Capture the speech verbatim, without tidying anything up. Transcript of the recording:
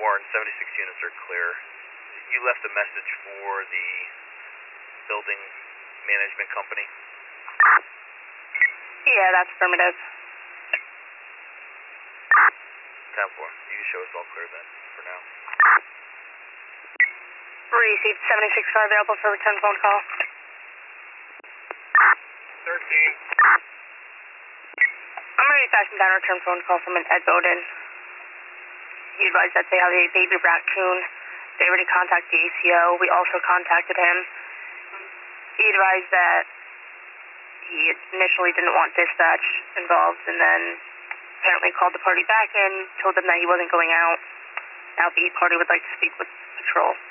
Warren, seventy-six units are clear. You left a message for the building management company? Yeah, that's affirmative. ten four, you can show us all clear then, for now. Received seventy-six car available for return phone call. thirteen. I'm going to be passing down a return phone call from an Ed Bowden. He advised that they have a baby raccoon. They already contacted the A C O. We also contacted him. He advised that he initially didn't want dispatch involved and then apparently called the party back and told them that he wasn't going out. Now the party would like to speak with patrol.